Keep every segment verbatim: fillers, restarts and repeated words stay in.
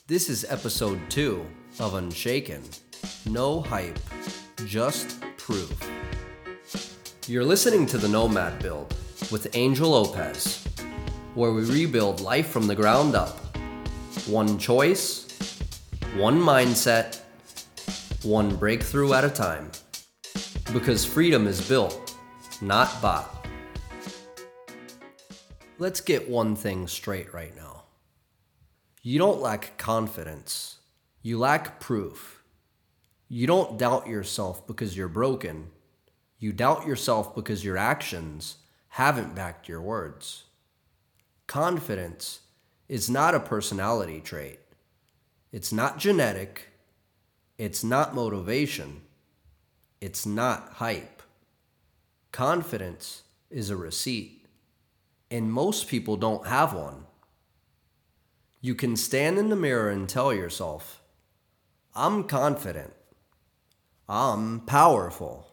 This is episode two of Unshaken. No hype, just proof. You're listening to the Nomad Build with Angel Lopez, where we rebuild life from the ground up. One choice, one mindset, one breakthrough at a time. Because freedom is built, not bought. Let's get one thing straight right now. You don't lack confidence. You lack proof. You don't doubt yourself because you're broken. You doubt yourself because your actions haven't backed your words. Confidence is not a personality trait. It's not genetic. It's not motivation. It's not hype. Confidence is a receipt, and most people don't have one. You can stand in the mirror and tell yourself, I'm confident. I'm powerful.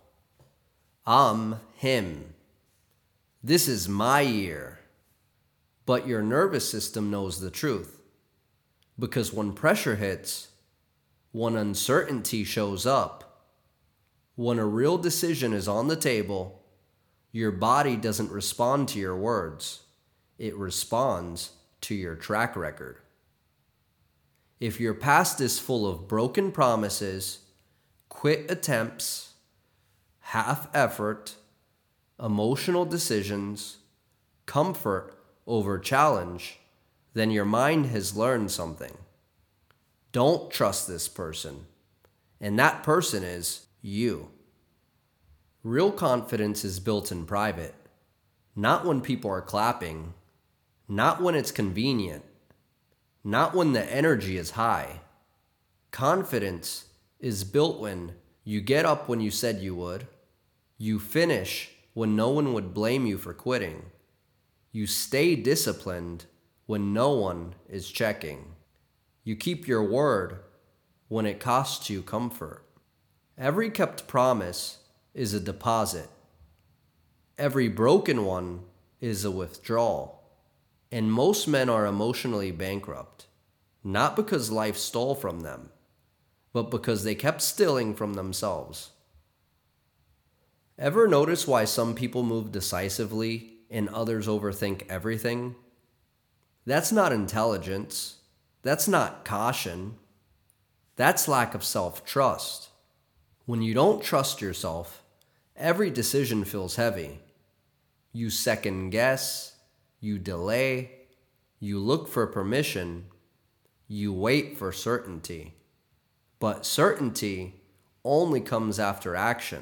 I'm him. This is my year. But your nervous system knows the truth. Because when pressure hits, when uncertainty shows up, when a real decision is on the table, your body doesn't respond to your words. It responds to your track record. If your past is full of broken promises, quit attempts, half effort, emotional decisions, comfort over challenge, then your mind has learned something. Don't trust this person. And that person is you. Real confidence is built in private, not when people are clapping, not when it's convenient, not when the energy is high. Confidence is built when you get up when you said you would, you finish when no one would blame you for quitting, you stay disciplined when no one is checking, you keep your word when it costs you comfort. Every kept promise is a deposit. Every broken one is a withdrawal. And most men are emotionally bankrupt, not because life stole from them, but because they kept stealing from themselves. Ever notice why some people move decisively and others overthink everything? That's not intelligence. That's not caution. That's lack of self-trust. When you don't trust yourself, every decision feels heavy. You second guess. You delay, you look for permission, you wait for certainty. But certainty only comes after action.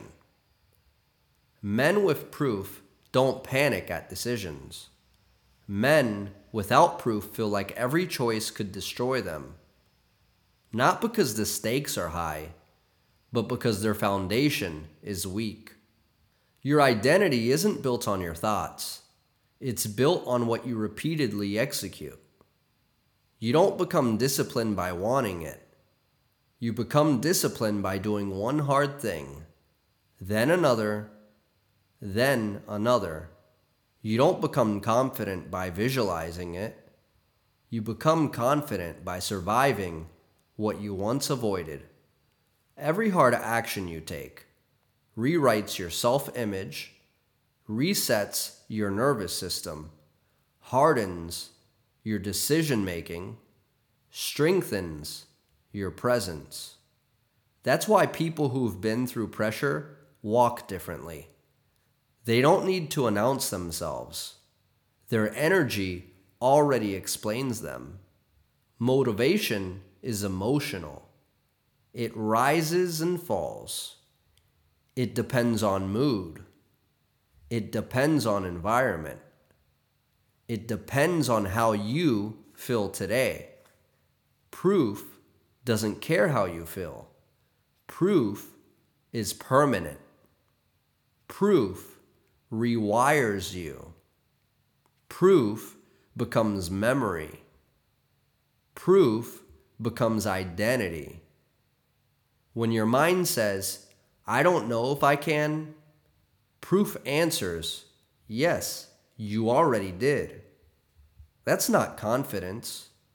Men with proof don't panic at decisions. Men without proof feel like every choice could destroy them. Not because the stakes are high, but because their foundation is weak. Your identity isn't built on your thoughts. It's built on what you repeatedly execute. You don't become disciplined by wanting it. You become disciplined by doing one hard thing, then another, then another. You don't become confident by visualizing it. You become confident by surviving what you once avoided. Every hard action you take rewrites your self-image, resets your nervous system, hardens your decision-making, strengthens your presence. That's why people who've been through pressure walk differently. They don't need to announce themselves. Their energy already explains them. Motivation is emotional. It rises and falls. It depends on mood. It depends on environment. It depends on how you feel today. Proof doesn't care how you feel. Proof is permanent. Proof rewires you. Proof becomes memory. Proof becomes identity. When your mind says, I don't know if I can, proof answers, yes, you already did. That's not confidence.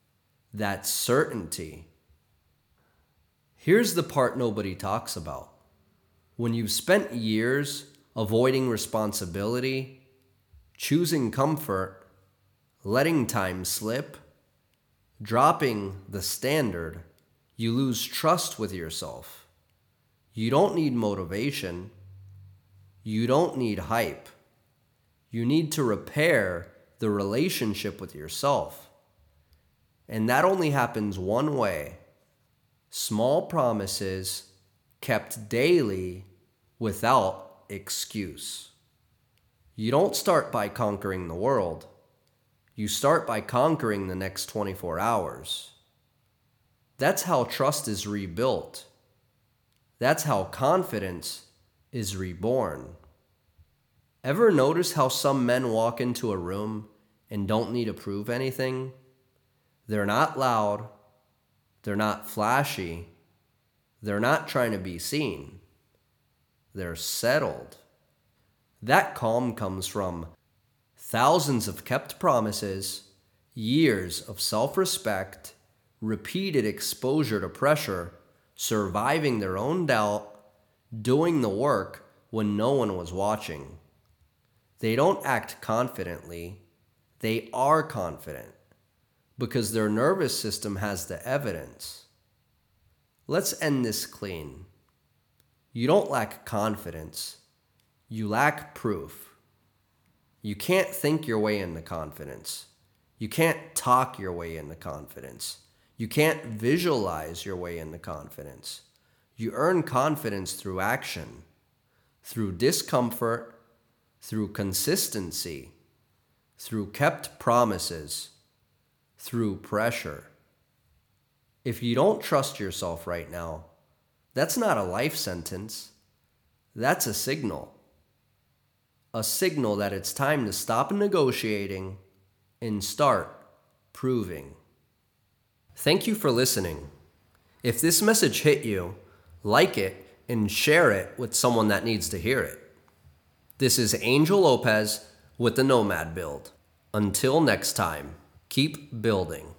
that certainty. Here's the part nobody talks about. When you've spent years avoiding responsibility, choosing comfort, letting time slip, dropping the standard, you lose trust with yourself. You don't need motivation. You don't need hype. You need to repair the relationship with yourself. And that only happens one way. Small promises kept daily without excuse. You don't start by conquering the world. You start by conquering the next twenty-four hours. That's how trust is rebuilt. That's how confidence is reborn. Ever notice how some men walk into a room and don't need to prove anything? They're not loud. They're not flashy. They're not trying to be seen. They're settled. That calm comes from thousands of kept promises, years of self-respect, repeated exposure to pressure, surviving their own doubt, doing the work when no one was watching. They don't act confidently. They are confident because their nervous system has the evidence. Let's end this clean. You don't lack confidence. You lack proof. You can't think your way into confidence. You can't talk your way into confidence. You can't visualize your way into confidence. You earn confidence through action, through discomfort, through consistency, through kept promises, through pressure. If you don't trust yourself right now, that's not a life sentence. That's a signal. A signal that it's time to stop negotiating and start proving. Thank you for listening. If this message hit you, like it and share it with someone that needs to hear it. This is Angel Lopez with the Nomad Build. Until next time, keep building.